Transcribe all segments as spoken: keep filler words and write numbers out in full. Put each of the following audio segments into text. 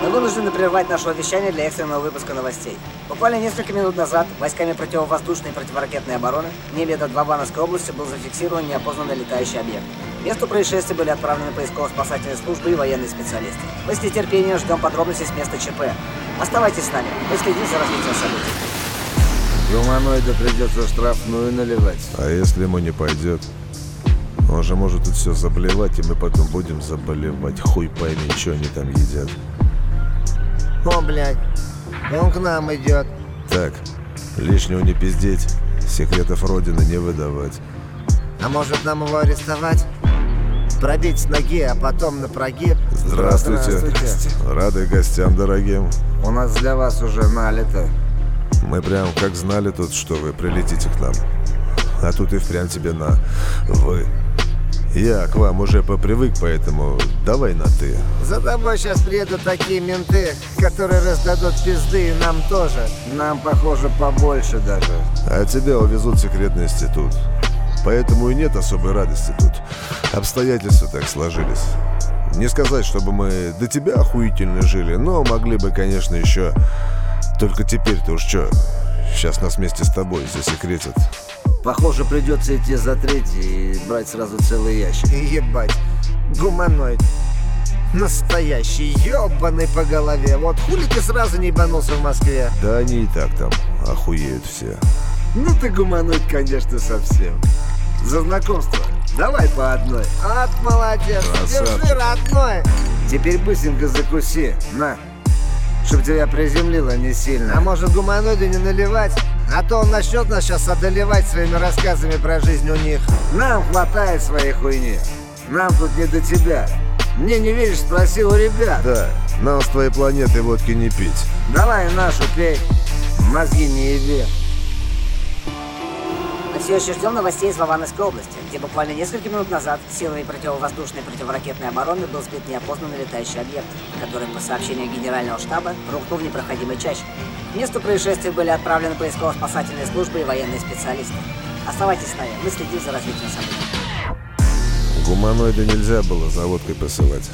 Мы вынуждены прервать наше вещание для экстренного выпуска новостей. Буквально несколько минут назад войсками противовоздушной и противоракетной обороны в небе над Вавановской областью был зафиксирован неопознанный летающий объект. К месту происшествия были отправлены поисково-спасательные службы и военные специалисты. Мы с нетерпением ждем подробностей с места ЧП. Оставайтесь с нами, мы следим за развитием событий. Гуманоиду придется штрафную наливать. А если ему не пойдет? Он же может тут все заблевать, и мы потом будем заболевать. Хуй пойми, что они там едят. О, блядь, он к нам идет. Так, лишнего не пиздеть, секретов Родины не выдавать. А может нам его арестовать? Пробить с ноги, а потом на прогиб? Здравствуйте. Здравствуйте. Рады гостям дорогим. У нас для вас уже налито. Мы прям как знали тут, что вы прилетите к нам. А тут и впрямь тебе на «вы». Я к вам уже попривык, поэтому давай на «ты». За тобой сейчас приедут такие менты, которые раздадут пизды, и нам тоже. Нам, похоже, побольше даже. А тебя увезут в секретный институт. Поэтому и нет особой радости тут. Обстоятельства так сложились. Не сказать, чтобы мы до тебя охуительно жили, но могли бы, конечно, еще. Только теперь-то уж что, сейчас нас вместе с тобой засекретят. Похоже, придется идти за третий и брать сразу целый ящик. Ебать, гуманоид. Настоящий, ебаный по голове. Вот хули ты сразу не ебанулся в Москве? Да они и так там охуеют все. Ну ты гуманоид, конечно, совсем. За знакомство давай по одной. От, молодец, Красавчик. Держи, родной. Теперь быстренько закуси, на. Чтоб тебя приземлило не сильно. А может гуманоиду не наливать? А то он начнет нас сейчас одолевать своими рассказами про жизнь у них. Нам хватает своей хуйни. Нам тут не до тебя. Мне не веришь, спроси у ребят. Да, нам с твоей планеты водки не пить. Давай нашу пей, мозги не еби. Мы все еще ждем новостей из Вавановской области, где буквально несколько минут назад силами противовоздушной и противоракетной обороны был сбит неопознанный летающий объект, который, по сообщению Генерального штаба, рухнул в непроходимой чаще. К месту происшествия были отправлены поисково-спасательные службы и военные специалисты. Оставайтесь с нами, мы следим за развитием событий. Гуманоида нельзя было за водкой посылать.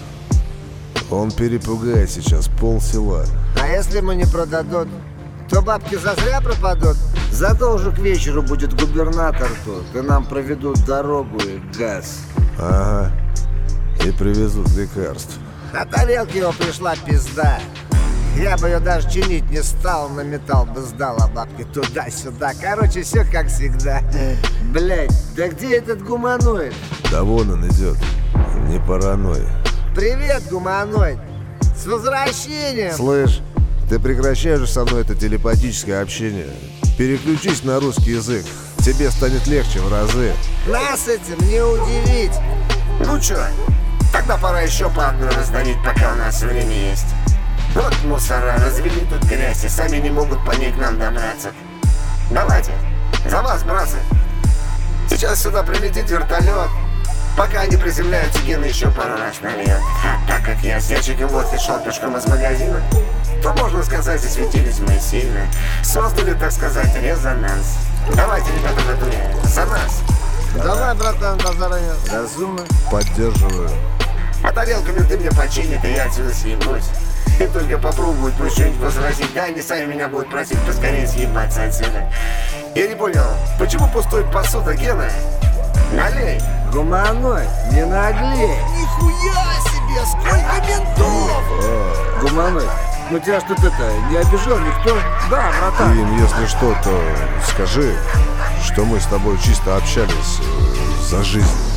Он перепугает сейчас пол села. А если ему не продадут, то бабки зазря пропадут. Зато уже к вечеру будет губернатор тут, и нам проведут дорогу и газ. Ага, и привезут лекарств. На тарелке его пришла пизда. Я бы ее даже чинить не стал, на металл бы сдал, а бабки туда-сюда. Короче, все как всегда. Блять, да где этот гуманоид? Да вон он идет, не паранойй. Привет, гуманоид. С возвращением. Слышь, ты прекращаешь со мной это телепатическое общение. Переключись на русский язык, тебе станет легче в разы. Нас этим не удивить. Ну чё, тогда пора еще по одной раздавить, пока у нас время есть. Вот мусора развели тут грязь и сами не могут по ней к нам добраться. Давайте, за вас, братцы. Сейчас сюда прилетит вертолет. Пока они приземляются, Гена еще пару раз нальет. А так как я с ящиком водки шел пешком из магазина, то, можно сказать, засветились мы сильно. Создали, так сказать, резонанс. Давайте, ребята, в натуре, за нас. Давай, братан, заранее. Разумно. Поддерживаю. А тарелками ты мне починит, и я отсюда съебусь. И только попробуют пусть что-нибудь возразить, да они сами меня будут просить поскорее съебаться отсюда. Я не понял, почему пустует посуда, Гена? Налей. Гуманоид, не наглей. Нихуя себе, сколько ментов! Гуманоид, ну тебя что-то это, не обижал никто? Да, Ты братан. им, если что, то скажи, что мы с тобой чисто общались э, за жизнь.